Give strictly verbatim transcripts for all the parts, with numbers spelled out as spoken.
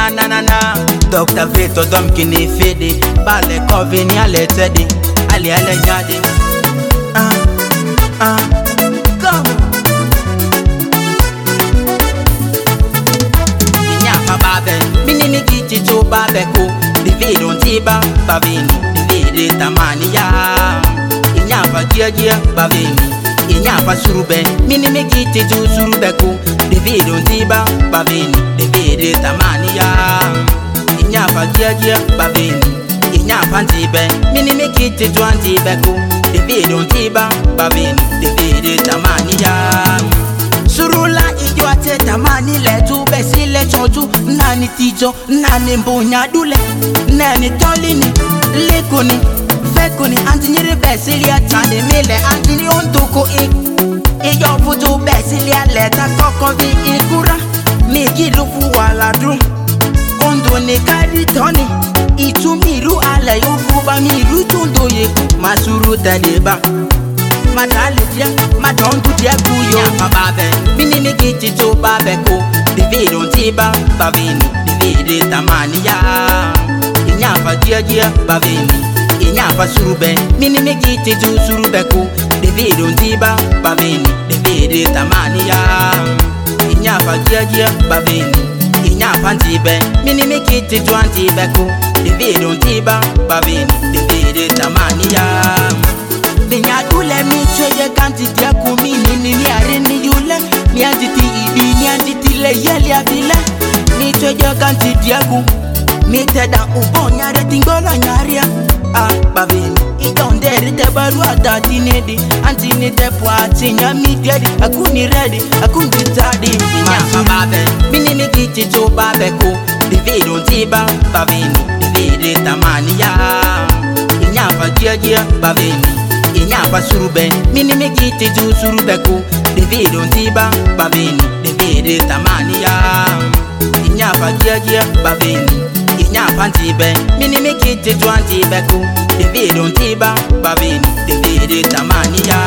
na na na na. Doctor Veto dom kini fede, bale kovini ale tedi, ale ale nyade. Ah ah, come. Inyapa babe, mini mi kiti to babe ko, Davido ntiba bavini, Davido tamani ya. Inyapa gia gia bavini, inyapa surube, mini mi kiti to surube ko, Davido ntiba bavini, Davido tamani ya. Inyapa gia gia bavini, inyapa ntibe, mini mi kiti to ntibe ko, Davido ntiba bavini, Davido tamani ya. Surula ijo ate tamani le tu besi le choju nani tijo nani mbonya dule nani tolini lekoni fekoni antinyere besi li atande mele antini ontoko e ijo futu besi li aleta koko vi ikura migi lufu wala drum ondo ne kari toni itu miru ala yofu ba miru tundo ye masuru tadeba Madale dia, madondu dia kuyo. Inyapa babe, mini mi kiti to babe ko, Davido ntiba bavini, Davido tamani ya. Inyapa dia dia bavini, inyapa surube, mini mi kiti to surube ko, Davido ntiba bavini, Davido tamani ya. Inyapa dia dia bavini, inyapa ntibe, mini mi kiti to ntibe ko, Davido ntiba bavini, Davido tamani ya. Binya dule mi choye kanti dia kumi ni ni ni are ni yule ni antiti ibi ni antiti le yeli abile mi choye kanti dia ku mi teda ubonya re tingola nyaria ah bavini idonde rite balu atati nedi antini te poati nyami dedi akuni ready akuni tadi inyapa babe mini mi kiti to babe ko Davido ntiba bavini Davido tamani ya inyapa gia gia bavini Inyapa surube, mini mi kiti tu surube ku, Davido ntiba bavini, Davido tamani ya. Inyapa gia gia bavini, inyapa ntibe, mini mi kiti tu ntibe ku, Davido ntiba bavini, Davido tamani ya.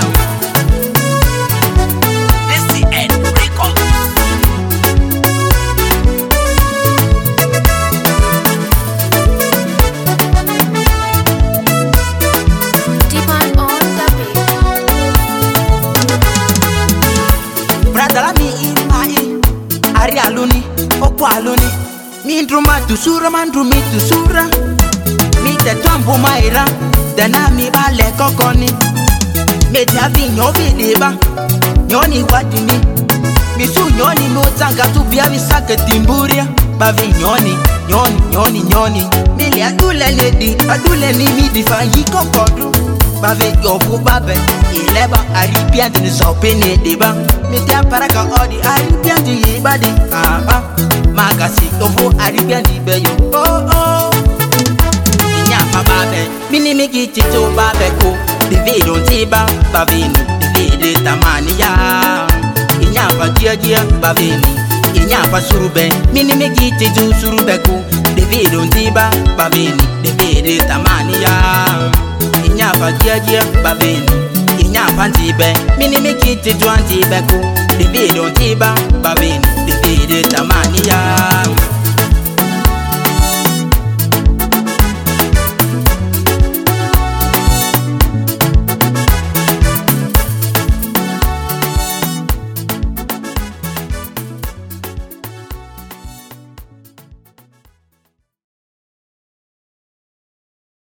Ari aluni, opo aluni, mi ndruma tusura mandrumi tusura, mi te twambo maira, dana mi bale kokoni, me javi nyovi deba, nyoni wadimi, mi su nyoni no tanga tu bia visake timburia, bavi nyoni, nyoni, nyoni, nyoni, mili adule ledi, adule ni mi difanyi kokodu, bavi yofu babe, ileba aripianti ni sopene deba, mi te aparaka odi aripianti yibadi, ah ah, magasi yofu aripianti beyo, oh oh. Inyapa babe, mini mi kiti to babe ko, Davido ntiba bavini, Davido tamani ya. Inyapa gia gia bavini, inyapa surube, mini mi kiti to surube ko, Davido ntiba bavini, Davido tamani ya. Inyapa gia gia bavini, inyapa ntibe, mini mi kiti to ntibe ko, Davido ntiba bavini.